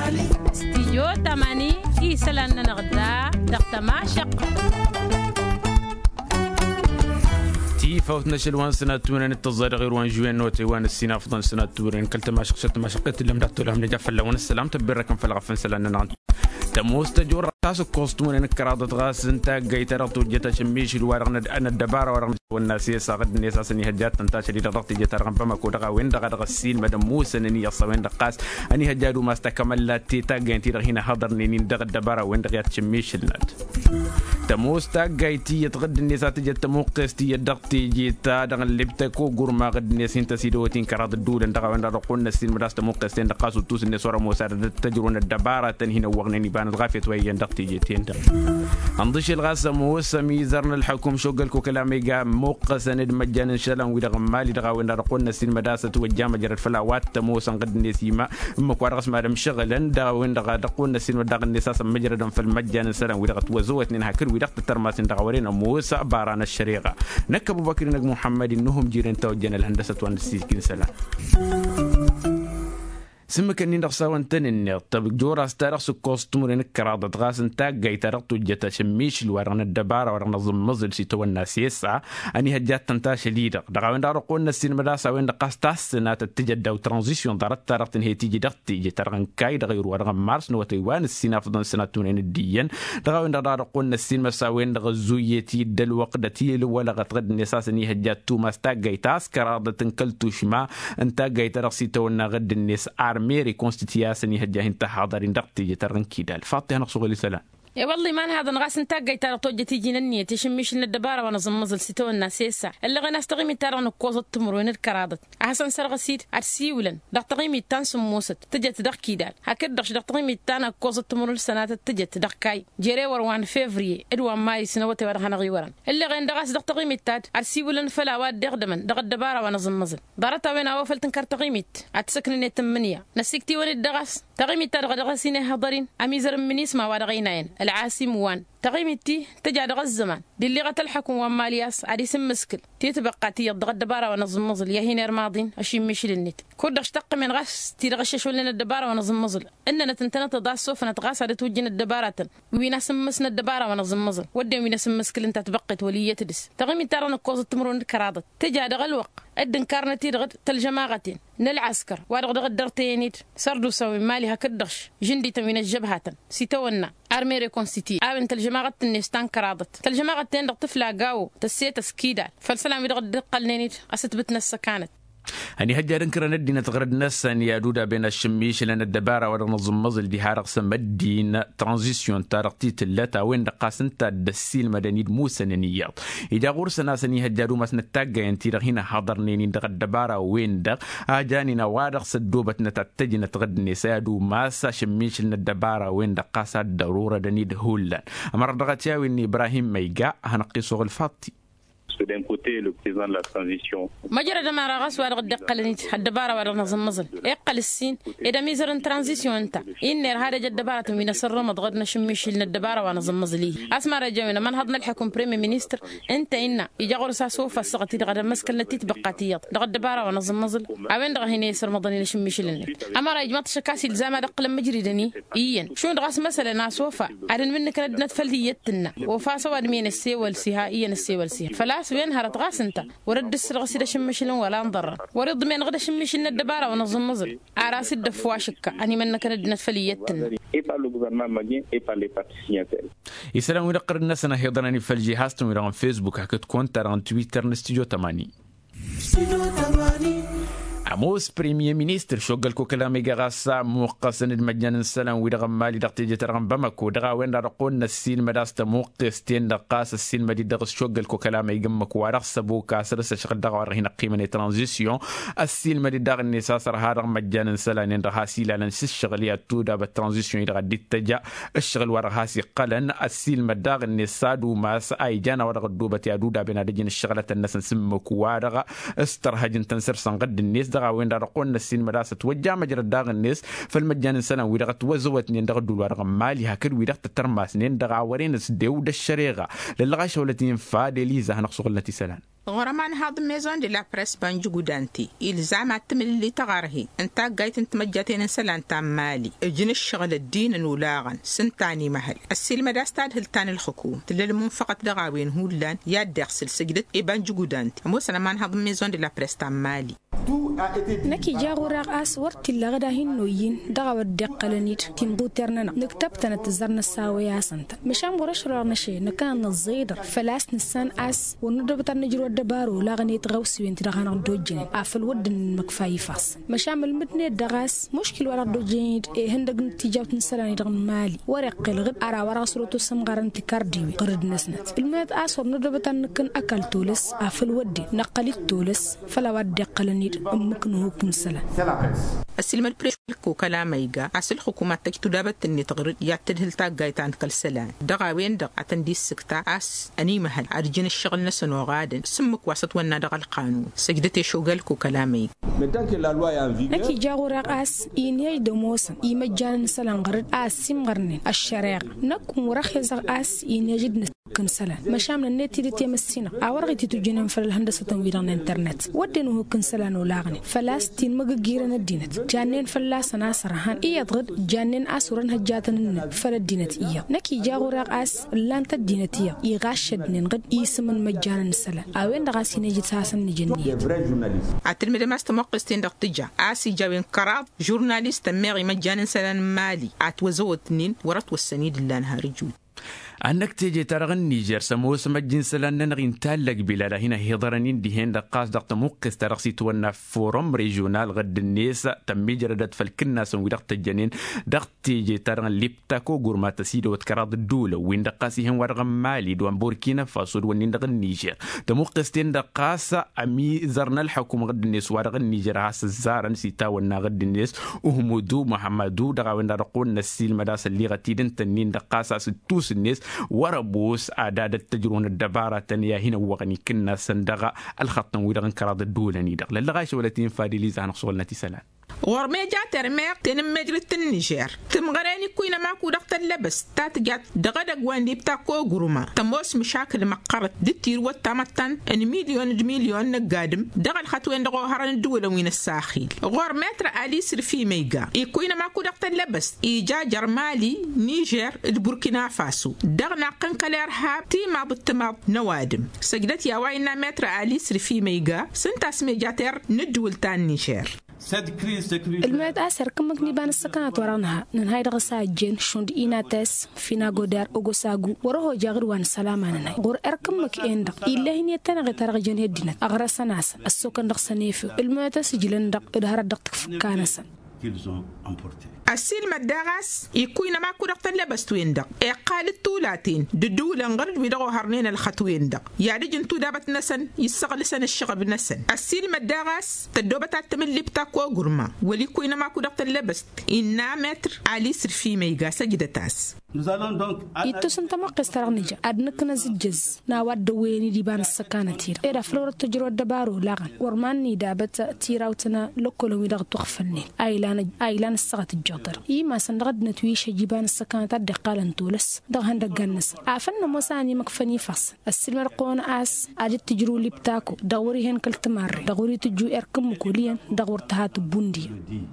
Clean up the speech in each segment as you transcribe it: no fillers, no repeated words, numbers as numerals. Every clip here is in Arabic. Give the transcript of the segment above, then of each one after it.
استيجو تماني إيسلان نغدا دقت ما شق فوتنا شلوان سنة تورين التظاهر غير وان جوين نوتي وان السينا فضل سنة تورين كلت ما شقشت ما شقت اللي مدعتو لهم نجاف اللون السلام تبركم في الغفن سلان نعم تموستجور تاسو كوستون ان كرادت غاس انت جيترتو جتا شميش الورغنا انا الدبار ورغنا والناس يساقد الناس اسني هجات انت شديد ضغط جتا بما كو دغا وين دغا السين مدام موسى اني يصوين دقاس اني هجادو ما استكمل تي تاغنتي هنا حضرني نين دغ الدبار وين دغ شميش النات تموستا جايتي يتغد الناس تجت موقستي دغتي جيتا دغ لبتكو غورما غد الناس انت سيدوتين كراد الدول دغا وين دغ السين مداست موقستين دقاسو توس الناس ورا موسى تجرون الدباره هنا وغنني الغافية وين دقتي جيتين انضش الغاس موسى ميزرنا الحكم شوقلكو كلامي قام موقع سند مجانا شلون ويدغ مالي دغا وين رقولنا السين مداسة والجامعة جرت فلاوات موسى قد نسيما اما كوارغس مادم شغلا دغا وين دغا رقولنا السين ودغ النساس مجردا في المجانا شلون ويدغ توزوت نين هكر ويدغ ترماس دغا ورينا موسى باران الشريعة نك ابو بكر نك محمد انهم جيرين توجنا الهندسة والنسيكين سلام سمك اني نقصاون تنين طب جورا ستارق سكوستمرين كرادة غاس انتا جيترقتو جتا شميش الورغنا الدبارة ورغنا ضمزل سيتو الناس يسعى اني هجات تنتا شديدة دغاوين دارقون السين مداسة وين دقاس تاسنا تتجد او ترانزيشن دارت تارقتن هي تيجي دقتي جترغن كاي دغير ورغن مارس نوتيوان السين افضل سنتونين الديين دغاوين دارقون السين مساوين دغزويتي دل وقدتي لولغت غد النساس اني هجات تو ماستا جيتاس كرادة تنكلتو شما انتا جيترق سيتو غد الناس ميري كونستيتياسني هجاه انت حاضرين دقتي جترن كيدال فاطي انا صغلي سلام يا والله ما هذا نغاس نتاقي ترى توجه تيجي ننيه تشميش الدباره وانا زمزل ستو الناس يسا اللي غنا استغيمي ترى نكوز التمر وين الكرادت احسن سرغسيد ارسيولن دقتغيمي تانس موست تجت دق كيدال هكذا دقتغيمي تانا كوز التمر السنه تجت دقاي جيري وروان فيفري ادوان ماي سنوتي ورغنا غيورن اللي غن دغاس دقتغيمي تات ارسيولن فلاوات دغدمن دغ الدباره وانا زمزل دارتا وين اوفل تنكر تغيميت اتسكنني تمنيه نسيكتي وين الدغاس تغيمي ترى دغسيني حضرين اميزر من اسمه ورغينين العاصم وان تغيمتي تجعل غزمان دي اللي غتلحكم ومالياس عادي سم مسكل تيتبقى تيضغ الدباره ونظم مزل يا هنا رماضين اشي مشي للنت كود اشتق من غش تيغشش لنا الدباره ونظم مزل اننا تنتنا تضاس سوف نتغاس على توجين الدباره وين سمسنا الدباره ونظم مزل ودي وين سم مسكل انت تبقت وليه تدس تغيمي ترى نكوز التمرون كرادت تجعل غلوق ادن كارنتي دغ تلجماغتين نالعسكر وارغ درتينيت سردو سوي مالي هكدش جندي تمين الجبهه سيتونا ارمي ريكونستيتي انت الجماعه النستان كرادت الجماعه تين طفله قاو تسيت سكيدا فالسلام يدغ دقلنيت استبتنا السكانت هني هجرن كرنا الدين تغرد ناس ان يادودا بين الشميش لان الدباره ونظم مزل دي هارق سم الدين ترانزيشن تارقتي تلاتا وين دقاس انت الدسيل مدني موسى نيات اذا غرس ناس اني هجروا مسن التاجا انت هنا حاضرني دغ الدباره وين دغ اجاني نوادق سدوبه نتتجن تغد نسادو ماسا شميش لان الدباره وين دقاس الضروره دني دهول امر دغتياوي ان ابراهيم ميغا هنقيسو الفاطي d'un côté le président de la transition مجرد ما رغس وارغد قلنيت الدباره ورنظم مزل يقل السين اذا ميزر ترانزيشن انت ان هذا جد دباره من سر مضغدنا شميش لنا الدباره ونظم مزلي اسمع رجاونا من هضنا الحكم بريمي مينستر انت ان يجي غرسا سوف الصغتي غدا مسكن التي تبقاتيات دغ الدباره ونظم مزل اوين دغ هنا يسر مضني شميش لنا اما رجمت شكاسي الزام دق مجري دني اين شو دغس مثلا سوف ادن منك ندنا تفليتنا وفاسوا ادمين السيول سيها السيول سيها فلا وين هرت غاس انت ورد السرغسي ده شمشلن ولا نضر ورد من غدا شمشلن الدباره ونظم مزل اراس الدفواشك اني منك ندنا فليتنا et par le gouvernement malien et par les partis signataires. يسلم ويقر الناس انا هيضرني في الجهاز تمرون فيسبوك هكتكون ترى تويتر نستوديو 80 عموس بريمير مينستر شوغل كلامي غاسا موقسن المجان السلام ويدغ مالي دقتي جترغم بمكو دغا وين رقون السين مداست موقستين دقاس السين مدي دغ شوغل كلامي يمك ورخصبو كاسرس شغل دغ هنا قيمه ترانزيسيون السين مدي دغ النساس هذا مجان السلام ندها سيلا الشغليات تودا بالترانزيسيون يدغ ديتجا الشغل ورهاسي قلن السين مدغ النساد وماس اي جانا ودغ دوبتي ادودا بين دجن الشغله الناس نسمك ودغ استرهجن تنسر سنقد الناس وين رقون السين مداسة توجع مجرى داغ الناس فالمجان سنة ويدغت وزوت نين دغ دول ورغ مالي هكذا ويدغت الترماس نين دغ عورين سديو دا الشريغة للغا شولتين فادي ليزا هنقصو التي سلان غرمان هذا ميزون دي لا بريس بانجو دانتي إلزام اللي تغاره انت قايت انت مجاتين سلان تام مالي اجن الشغل الدين نولاغن سنتاني مهل السلمة داستاد هلتان الحكومة تلالمون فقط دغاوين هولان ياد دغسل سجدت بانجو دانتي مو سلمان هذا ميزون دي لا بريس تام مالي نكي جاغو راقاس ورتي لغدا هنوين دغاو الدقلنيت تنبوترنا نكتبتنا تزرنا الساوية سنتا مشام غرش رغنشي نكان الزيدر فلاس نسان اس وندبتر نجرو الدبارو لاغني تغوسي وانت دغانا دوجين افل ود مكفاي فاس مشام المدني دغاس مشكل ورا دوجين هندق نتيجاوت نسلاني دغن مالي ورق الغد ارا ورا سروتو سمغارن تكارديوي قرد نسنت الميت اسور ندبتر نكن اكل تولس افل ودي نقلت تولس فلا ود دقلنيت ممكن كن سلا السلم البريكو كلام يجا أصل حكومة تكتدابت إني تغرد يعتدل تاجايت عن كل سلام دغاوين دغ عتندي السكتة أس أني مهل أرجين الشغل نسن وغادن سمك وسط ونا دغ القانون سجدتي شغلكو كلام يجا نكي جاغو رقاس إني دموسن إيمجان سلام غرد أسيم غرنين الشريعة نكون ورخيز أس إني جد كن سلا مشامل النت دي تيمسينا أورغتي تجنن في الهندسة تنويران الإنترنت ودينه كن سلا نولاغني فلاستين مجيرن الدينت جانين فلاس ناصرهان يضغط جانين أسورن هجاتن فلا الدينت إياه نكي جاغو رقاس لانت الدينتية يغاشد ننقد يسمن مجانا سلا أوين دغاسين يجتاسن نجنية عتلمد ما استمقستين دقتجا آسي جاوين كراب جورناليست ميغي مجانا سلا مالي عتوزوتنين ورت والسنيد اللانها رجول أنك تيجي ترغن نيجر سموس مجن سلان نغين تالك بلا هنا هيضرنين دهين دقاس دقت موقس ترغسي تونا فورم ريجونال غد الناس تمي جردت فالكنا سنوي دقت الجنين دقت تيجي ترغن ليبتاكو غورما تسيدو وتكراد الدولة وين دقاسيهم ورغم مالي دوان بوركينا فاسو دوان دغن نيجر تموقس تين دقاس أمي زرنا الحكومة غد الناس ورغن نيجر هاس الزارن سيتاونا غد الناس وهمودو محمدو دغاوين دارقون نسيل مداس اللي غتيدن تنين دقاس ستوس الناس وربوس أعداد التجرون الدبارة تنيا هنا وغني كنا سندغة الخط ويرغن كراد الدولة نيدغ للغايش ولتين فاديليز عن خصول نتيسلان ورمي جات رميق تنم مجرد النيجر تمغراني كوينة ماكو دقت اللبس تاتجات دغدق وان دي بتاكو غروما تموس مشاكل مقرت دتير وتامتان ان مليون نقادم دغل خطوين دغو هران الدولة وين الساخيل غور متر علي سرفي ميغا كوينة ماكو دقت اللبس إيجا جرمالي نيجر البوركينا فاسو دغنا قنقل إرهاب تيما بالتماب نوادم سجدت يا وينا متر علي سرفي ميغا سنتاس ميجاتر ندول تان نيجر المات أسر كمك نبان السكانات ورانها ننهاي دغسا جين شوند إيناتس فينا غودار أغساغو وروه جاغر وان سلامانا غور أركمك إندق إلا هني تنغي ترغ جن هدينات أغرسا ناسا السوكن دغ سنيفو المات سجلن دغ إدهار دغ تكفكانسا السيل مداغاس يكوين ما كو دقت لبس تويندق قالت تولاتين ددولا غرد بيدغو هرنين الخطوين دق يعني جنتو دابت نسن يسغل سن الشغب نسن السيل مداغاس تدوبة تعتمل لبتاكو غرما ولي كوين ما كو دقت لبس إنا متر علي سرفي ميغا سجدتاس يتوسن تمقس ترغنجا أدنكنا زجز ناواد دويني ديبان السكانة تيرا إذا فلورة تجروا الدبارو لاغن ورماني دابت تيراوتنا لوكولو ميدغ تغفلني أيلان السغة الجغدر إيما سندغد نتويش جيبان السكانة تدقالن تولس دغهن دقانس عافن موساني مكفني فاس السلم رقون آس أجد تجروا لبتاكو دغوريهن كالتماري دغوري تجو إركم مكوليا دغور تهات بوندي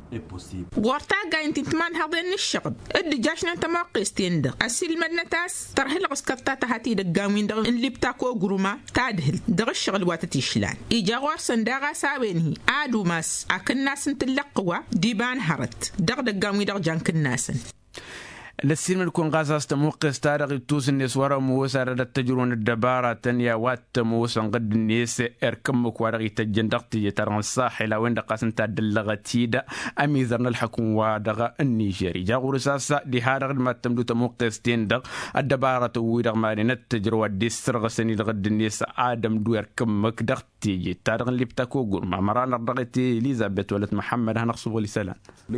وارتاقا انت انتمان هذين الشغب ادي جاشنا تمقستين السيل مدنتاس ترهل غسكفتات هاتي دقامين دغ اللي بتاكو غروما تادهل دغ الشغل واتتيشلان إيجا غور سنداغا ساوينهي آدو ماس أكن ناس انتلقوا ديبان هرت دغ دقامين دغ جانك الناس للسلم الكون غاساس تموقس تارغ توس الناس ورا موسى رد التجرون الدبارة تنيا وات موسى قد الناس اركمك ورغي تجندقتي ترى الساحل وين دقاسن تدلغتيدا امي زرنا الحكم ودغ النيجيري جاغور ساسا دي هارغ ما تمدو تموقس تندغ الدبارة ويدغ مارين التجرو الدستر غسني لغد الناس ادم دو اركمك دغ تيجي تارغ اللي بتاكو قرما مران رغتي إليزابيث ولد محمد هنقصب لسلام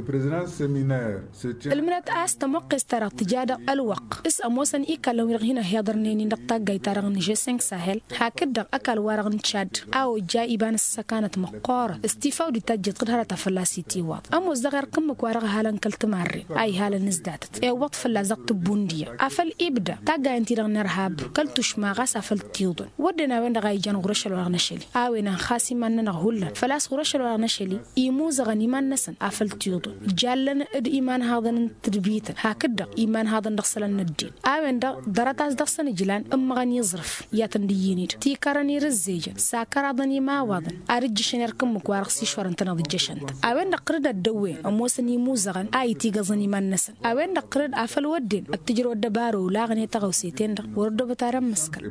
المنات آست موقس ترى تجادة الوق اس أموسن إيكالو يرغينا هيادرنيني نقطة جاي تارغ نيجي 5 ساحل هكذا أكل ورغ نشاد أو جاي بان السكانة مقارة استيفاو دي تجد قدرها تفلاسي تيوات أمو زغر كمك ورغ هالا كلت ماري أي هالا نزدادت وقت فلازقت بوندية أفل إبدا تاجا انتي رغ نرهاب كلتوش ما غاس أفل تيودن ودنا وين غاي جان غرشل ورغ نشلي آوينا خاسي من نغهولا فلاس غرشل ورغ نشلي إيمو زغني من نسن أفل تيودن جالن إد إيمان هذا نتربيتن هكذا إيمان هذا نغسل الدين آوين دا دراتاز دغسن جلان أم غني يزرف ياتنديينيد تيكارني رزيجن ساكرادني ما واضن أرجشن يركم مكوارغ سيشورن تنض جشنت آوين دا قرد الدوي أموسني موزغن آي تيغزني من نسن آوين دا قرد أفل ودين التجر ودبارو لاغني تغوسيتين دا وردو بتارم مسكر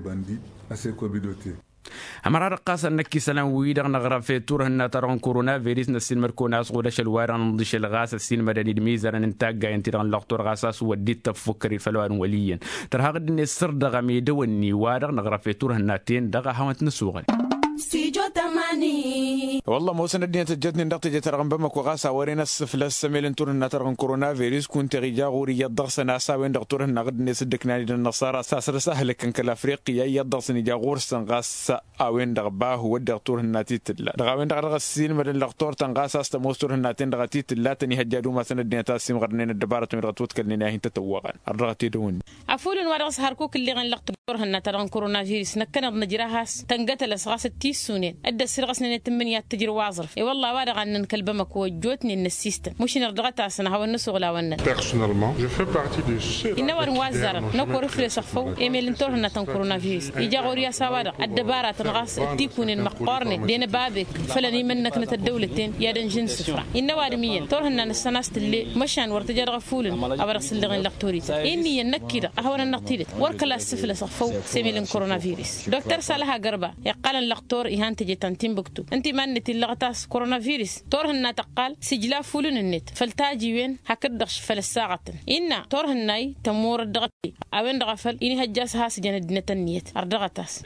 أمر رقاص أنك سلام ويدغ نغرا في تور هنا ترون كورونا فيروس نسين مركون أسقو دش الوارن نضيش الغاس السين مدني الميزر ننتاج ينتظر لقطور غاساس وديت تفكر الفلوان وليا ترى هذا النسر دغ ميدوني وارغ نغرا في تور هنا تين دغ هوت نسوغل سيجو تماني والله موسن الدين تجتني نقطة جترغم بمك وغاسا ورينا السفل السميل تور هنا ترون كورونا فيروس كنت رجا غوري يضغس ناسا وين دكتور هنا غد نسدك نادي النصارى ساسر سهل كان كالافريقيا يضغس نجا غورسن غاس وين دغباه ودكتور هنا تيتلا دغاوين دغ السين مدن دكتور تنغاسا استموستور هنا تين دغتيت لا تني هجادو ما سن الدين تاسيم غرنين الدبارة من غتوت كلنا هين تتوغان الرغتي دون عفول ورغس هاركوك اللي غن لقط هنا ترون كورونا فيروس نكن نجراهاس تنقتل سغاس التيسونين ادى سرغسنا تمنيات تجر واظرف اي والله وارغ ان نكلبمك وجوتني ان السيستم مش نرغتا سنه هو النسوغ لا ون personnellement je fais partie de ceux إن وازر نكو رفل صفو إيميل نتور هنا تن كورونا فيروس يجا غوريا سواد الدبارة تنغاس تيكون المقارنة دين بابك فلني منك نت الدولتين يا دن جنس فرع إن وارميا تور هنا السناست اللي مشان ورتجر غفولن أبرس اللي غن لقطوري إني ينكير أهون النقطيلت وركلا السفل صفو سيميل كورونا فيروس دكتور صالح قربا يقال اللقطور إهان تجي تنتين بكتو أنت منت اللغتاس كورونا فيروس تور هنا تقال سجلا فولن النت فلتاجي وين هكدغش فلساعة إن تور هناي تمور الدغتي أوين دغفل إني هجاس هاس جند نتنيت أردغتاس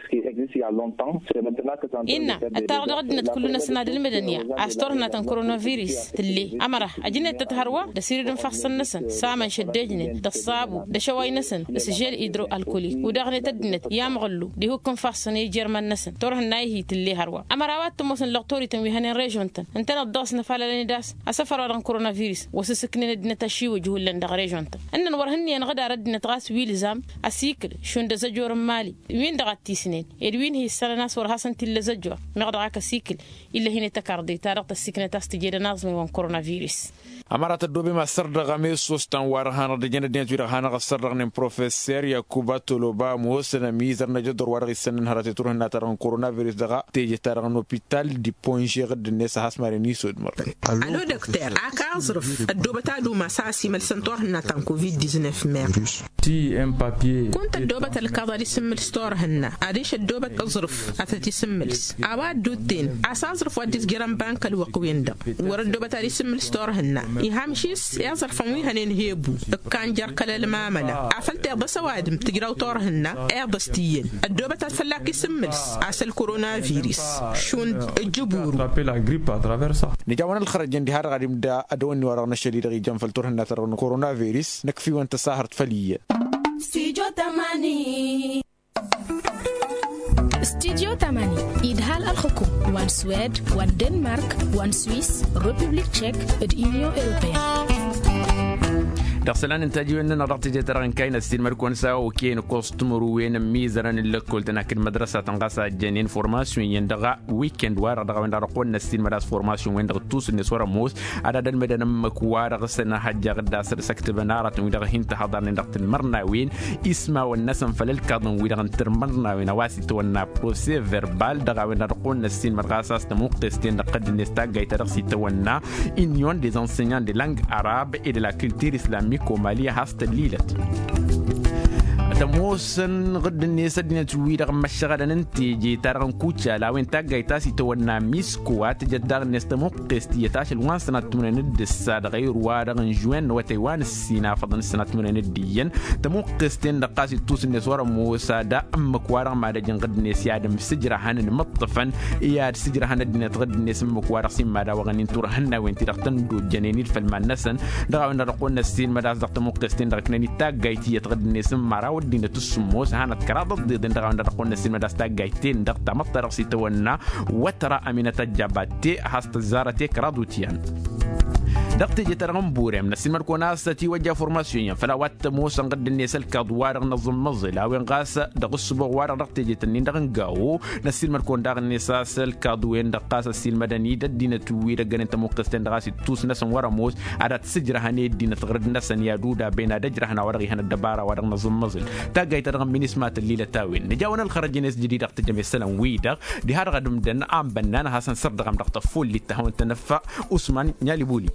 إن التردغت كلنا سناد المدنية أستورنا تن كورونا فيروس تلي أمره أجنة تتهروا دسير دنفحص النسن سامن شدجنة دصابو دشواي نسن دسجل إدرو الكولي ودغنة تدنت يام غلو دي هو كم فحصني جرمان نسن تور هناي هي تلي هروا أمروات تموسن لقطوري تنويهن ريجونتن أنتنا الداس نفعل لني داس أسفر ورن كورونا فيروس وسسكنين دنة تشي وجه لندغ ريجونتن أن نورهني أن غدا ردنا تغاس ويلزام أسيكل شون دزجور مالي وين دغتي سنين وين هي السلناس ورهاسن تل زجور مغدعك سيكل إلا هنا تكاردي تارق السكنة تستجير نازمي وان كورونا فيروس أمارات الدوبي ما سرد غميس سوستان وارهان رجعنا دين تيرا هانا غسرد غنم بروفيسور يعقوب طلبا موسنا ميزر نجدور وارغ سنن هرتي تروح ناترون كورونا فيروس دغا تيجي تارغن هوبيتال دي بونجي غد الناس هاسمارني سود مر الو دكتور اكازرف الدوبه تاعو ما ساسي ملسنتور ناتان كوفيد 19 ميرس تي ام بابي كنت الدوبه الكاضر يسمل ستور هنا اديش الدوبه ازرف اتتي سملس اواد دوتين اسازرف وديس جرام بانك الوقوين ده ور الدوبه تاع يسمل ستور هنا يهامشيس يازرف مي هنين هيبو كان جركل المامله عفلت يا سواد تجراو تور هنا ايربستين الدوبه تاع فلاك يسملس اسل كورونا فيروس شون الجبور لا غريب اترافيرسا نجاونا الخرجين دي هار غادي نبدا ادوني ورانا شديد غي جنفل تور هنا ترون كورونا فيروس نكفي وانت ساهرت فليه استديو 80 استديو 80 إدهال الحكومة وان سويد وان دنمارك وان سويس ريبوبليك تشيك اليونيون أوروبية دخلنا نتاجي إننا رحت جتران كاين السين مركون ساو وكين كوستمر وين ميزران اللي كل تناكل مدرسة تنقص جنين فورماسيون يندغا ويكند وار دغا وين رقون السين مدرسة فورماسيون وين دغتوس النسوار موس عدد المدن مكوار غسنا حاجة غدا سكت بنارة ويدغ هنت حضر ندغت المرنا وين اسمه والنسم فلل كادن ويدغ انترمرنا وين واسيت ونا بروسي فيربال دغا وين رقون السين مدرسة تموقتين دقد نستاغ يترغسي تونا union des enseignants de langue arabe et de la culture islamique au Mali هاست الليلة تموسن غد الناس الدنيا تويدا مشغل ننتيجي ترى كوتشا لا وين تاجي تاسي تونا ميسكوات جدار الناس تمقس تيتاش الوان سنة تمن ند الساد غير وارغ جوان وتيوان السينا فضل السنة تمن نديا تمقس تين دقاسي توس الناس ورا موسى دا مكوارغ ما دجن غد الناس يادم سجرة هن مطفن ياد سجرة هن الدنيا غد الناس مكوارغ سين ما دا وغنين تور هن وين ترقتن دو جنينير فالمان نسن دا وين رقون السين ما دا زقت مقس تين دقني تاجي تيت غد الناس مرا ودينا تسموس هانت كرادة ضد دا وين رقون السين ما دا تاجي تين دقت مطر سيتونا وترى أمينة الجباتي هاست زارتي كرادوتيان دقتي جترغم بورم نسمر كوناستي وجه فورماسيون فلا وات موسن قد الناس الكادوار نظم مزل او انقاس دقص بوار دقتي جتنين دغنغاو نسمر كون داغ الناس الكادوين دقاس السيل مدني ددينا توي دغن انت مقستن دغاسي توس نسن ورا موس ادات سجره هني دينا تغرد نسن يا دودا بين دجرهنا ورغي هنا الدباره ورغ نظم مزل تاغاي ترغم مينيسمات الليله تاوين نجاونا الخرج ناس جديد دقت جميع السلام ويدا دي هاد غدم دن ام بنان حسن سر دغم دقت فول اللي تهون تنفع عثمان نيالي بولي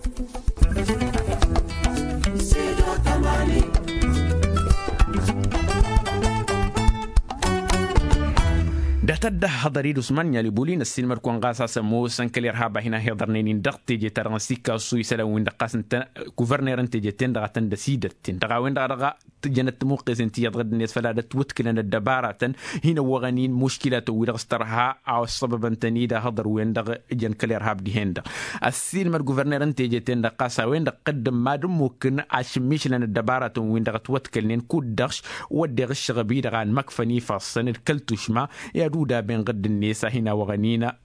دهتده حضري عثمان يلي بولين السينما كون غاسا سمو سنكلير هابا هنا هيدرنين دقتي جي ترانسيكا سويسلا وين دقاس انت غوفرنر انت جي تندغا تندسيدت تندغا وين دغا جنت موقز انت يضغد الناس فلا توتكلن الدبارة هنا وغنين مشكلة ويرغسترها او السبب انتني دا هضر وين دغ جن كلير هاب دي هندا السينما غوفرنر انت جي تندقاسا وين قدم ما دم ممكن اشميش لنا الدبارة وين دغ توتكلن كودغش ودغش غبي دغان مكفني فاصن الكلتشما يا دودا بين غد الناس هنا وغنينا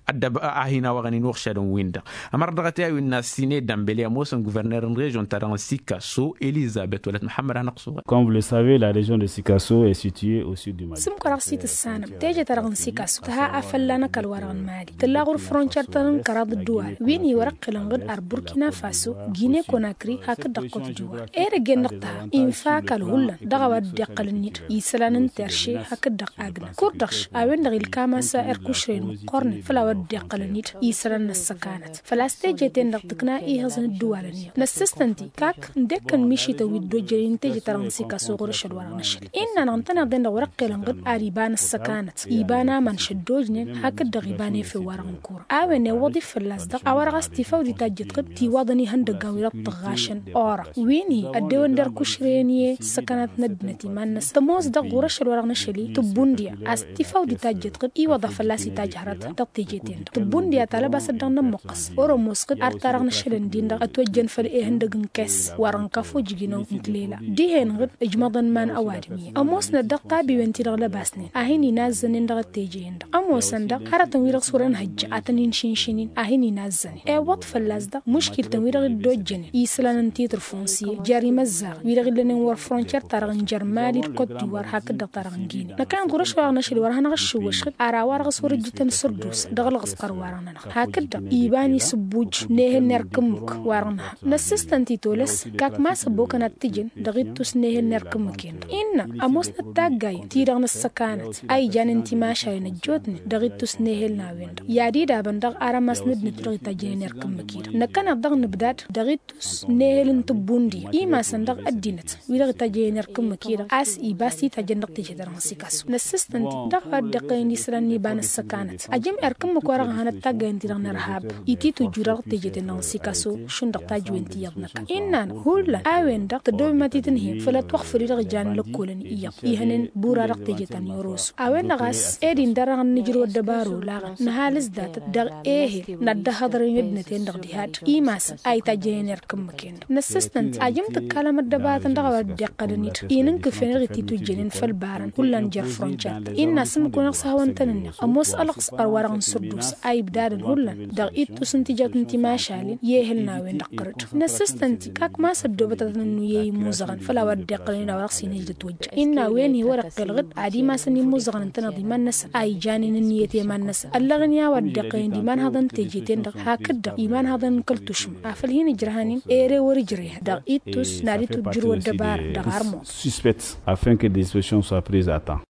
هنا وغنين وخشادون ويندا امر دغتي الناس سيني دامبلي موسن غوفرنر ريجون تاران سيكاسو اليزابيث ولات محمد نقصو. Comme vous le savez, la région de Sikasso est située au sud du Mali. سم قراسيت السانم تيجي تاران سيكاسو تها افلانا كالوران مالي تلاغور فرونشر تاران كراد الدوار ويني ورق لنغد ار بوركينا فاسو غيني كوناكري هاك دقوت جوا ايرجن نقطه انفا كالهولا دغوا دقلنيت يسلانن ترشي هاك دق اغنا كوردخش اوين دغيل كاماسا اركوشرين قرن فلا دقلنيت يسرن السكانات فلاستيجتين دقتنا هزن الدوالني نسستنتي كاك دكن مشي توي دوجين تيجي ترانسي كاسوغور شدوار نشل ان ننتنا دن ورق لنغد اريبان السكانات يبانا من شدوجن هاك دغيباني في وران كور اوين وظيف فلاسدق اورغ استيفاو دي تاجت قبتي وضني هندغاويرات طغاشن اورا ويني ادون در كشرينيه سكانات ندنتي مانس تموز دغور شدوار نشلي تبونديا استيفاو دي تاجت قب اي وظف فلاسي تاجهرت دقتيجتين تبونديا تلبس دنا مقص اورموس قد ارترغ نشلن دين اتوجن فري هندغن كاس وران كفو جينو انتليلا دي هن غد اجمضن مان اوادمي اموس ندقا بيونتي لباسني اهيني نازن ندغ تيجين اموس ندق هر تنوير صورن حج اتنين شينشين اهيني نازن اي وط فلازدا مشكل تنوير دوجن يسلان تيتر فونسي جاري مزار ويرغ لن ور فرونتير ترغن جرمالي كوت ديوار هاك دقرغن جين نكان غرش ورغ نشل ورهن غشوش ارا ورغ صور جتن سردوس دغل غسقر وارنا هكذا يباني سبوج نيه نركمك وارنا نسستنتي تولس كاك ما سبوك نتيجن دغيتوس نيه نركمكين إن أموس نتاجاي تيران السكانات أي جان انتي ما شاين الجودن دغيتوس نيه الناويند يادي دابن دغ أراماس ندن تلغي تاجين نركمكين نكان دغ نبدات دغيتوس نيه لنتبوندي إيما سندغ الدينت ويدغي تاجين نركمكين أس إيباسي تاجين دغتي دران سيكاسو نسستنتي دغ دقين يسران نيبان السكانات أجم أركمك ورغ هنتاجين تيران نرهاب إتي تجورغ تيجتنا سيكاسو شندق تاجوينتي يغنك إنان هولا آوين دق تدوي ما تتنهي فلا توخفري رجان لكولن إيق إيهنن بورا رق تيجتن يروس آوين نغاس إيدين درغن نجرو الدبارو لاغ نهالز دات دغ إيه ندى هضرين يدنتين دغ ديهات إيماس أي تاجين يركم مكين نسستنت أجم تكالم الدبات دغ ودقلنيت إينن كفين غتي تجنن فالبارن كلن جر فرونشات إنا سمكو نقصها وانتنن أموس ألقص قروارغن سردوس أي بدادن هولن دغ إيتو سنتيجات انتي ما شالين يهلنا وين دقرت نسستنتي كاك ما سدو بتتنو يي موزغن فلا ودقلين ورقسي نجد توجه إنا وين ورق الغد عادي ما سني موزغن انتنضي من نس أي جانين النيتي من نس اللغن يا ودقلين دي من هذا انتيجتين دغ هكذا إيمان هذا نكلتوشم أفلهين جرهانين إيري ورجريه دغ إيتوس ناريتو جرو الدبار دغ هرمو suspecte afin que des solutions soient prises à temps.